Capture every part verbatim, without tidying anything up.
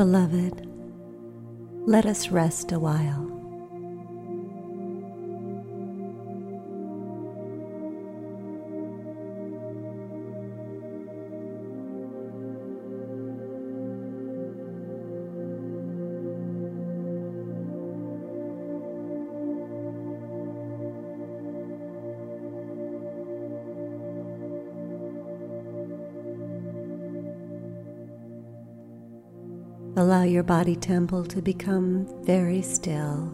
Beloved, let us rest a while. Allow your body temple to become very still.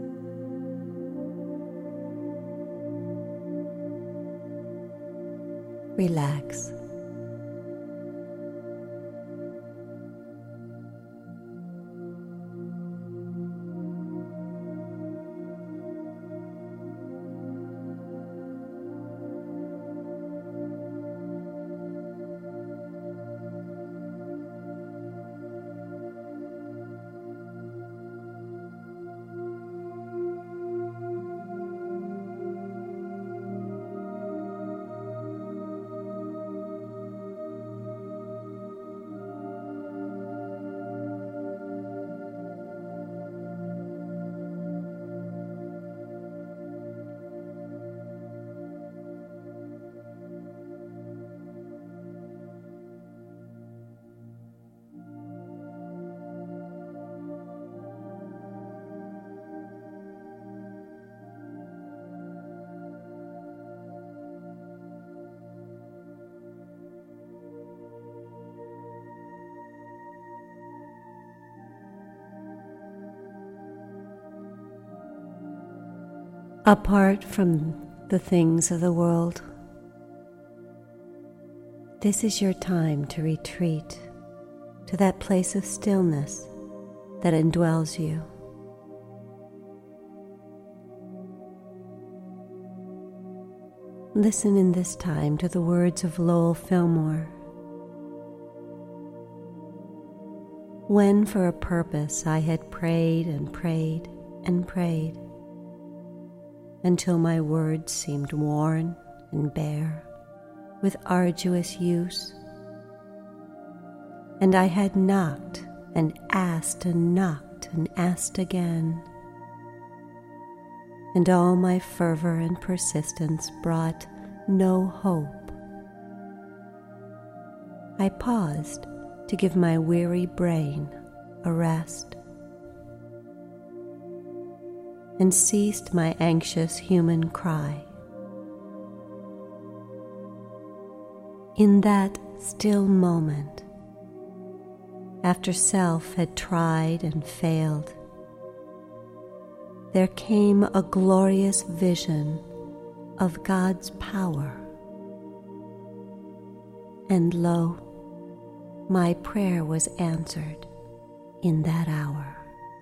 Relax. Apart from the things of the world, this is your time to retreat to that place of stillness that indwells you. Listen in this time to the words of Lowell Fillmore. When for a purpose I had prayed and prayed and prayed, until my words seemed worn and bare with arduous use, and I had knocked and asked and knocked and asked again, and all my fervor and persistence brought no hope. I paused to give my weary brain a rest, and ceased my anxious human cry. In that still moment, after self had tried and failed, there came a glorious vision of God's power. And lo, my prayer was answered in that hour.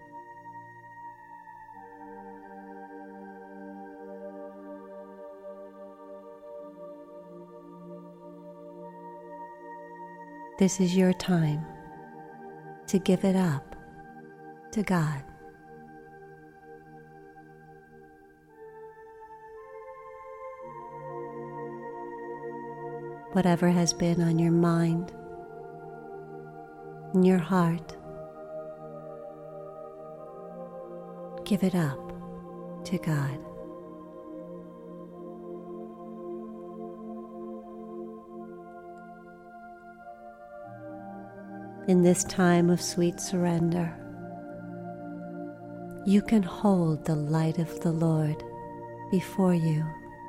This is your time to give it up to God. Whatever has been on your mind, in your heart, give it up to God. In this time of sweet surrender, you can hold the light of the Lord before you.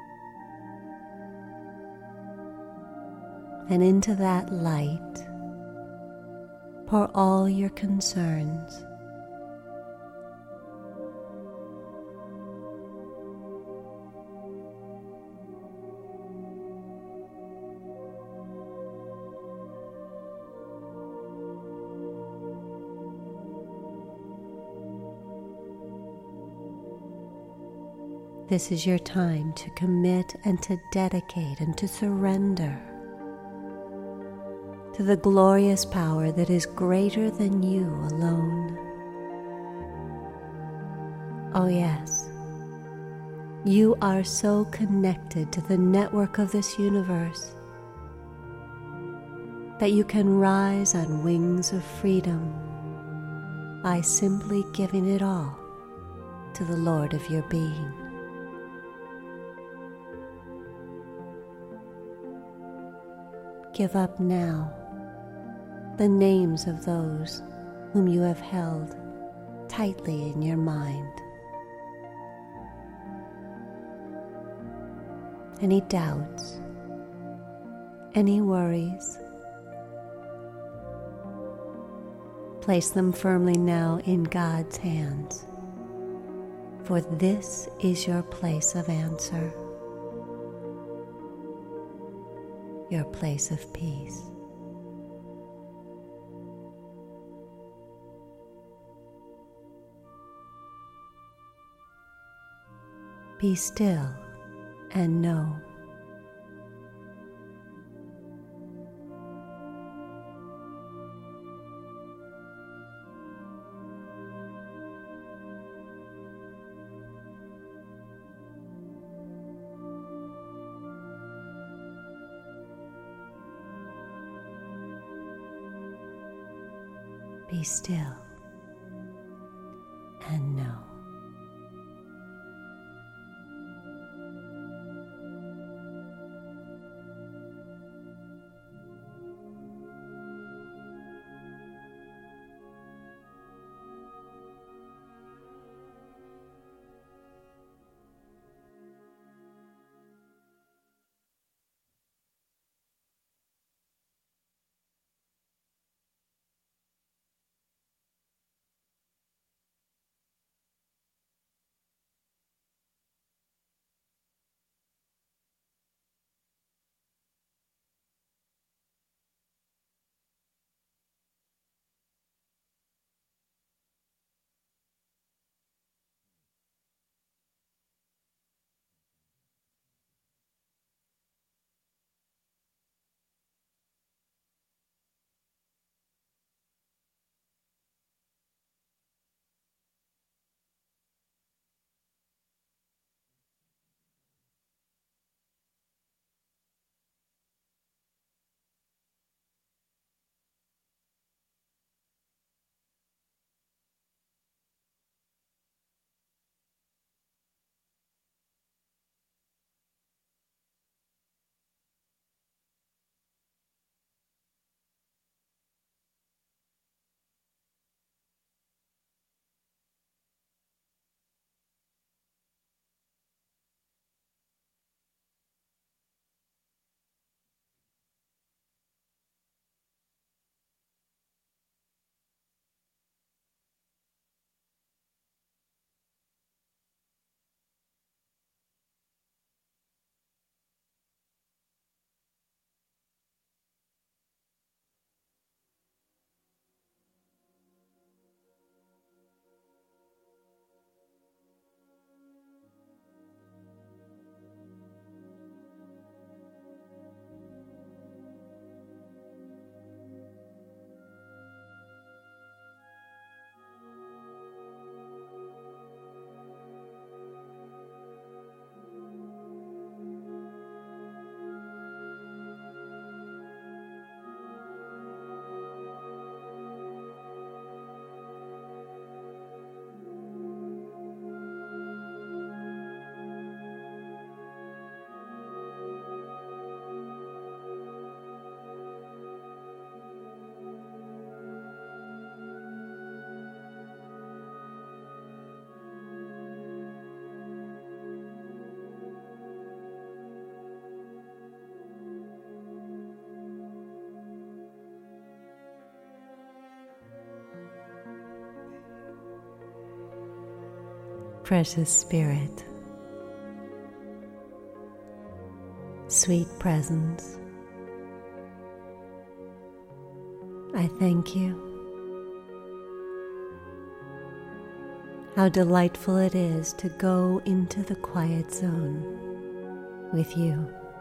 And into that light, pour all your concerns. This is your time to commit and to dedicate and to surrender to the glorious power that is greater than you alone. Oh yes, you are so connected to the network of this universe that you can rise on wings of freedom I simply giving it all to the Lord of your being. Give up now the names of those whom you have held tightly in your mind. Any doubts, any worries, place them firmly now in God's hands, for this is your place of answer, your place of peace. Be still and know. Be still and know. Precious Spirit, sweet presence, I thank you. How delightful it is to go into the quiet zone with you.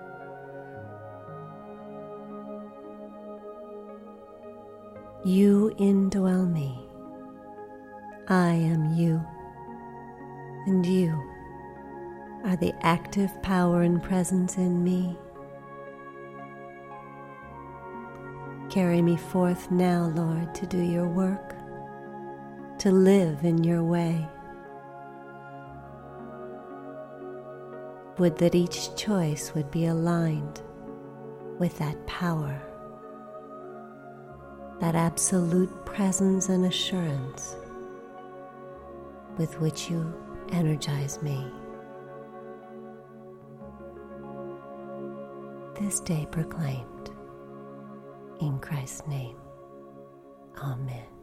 You indwell me. I am you, and you are the active power and presence in me. Carry me forth now, Lord, to do your work. to live in your way. Would that each choice would be aligned with that power, that absolute presence and assurance with which you energize me. This day proclaimed, in Christ's name, Amen.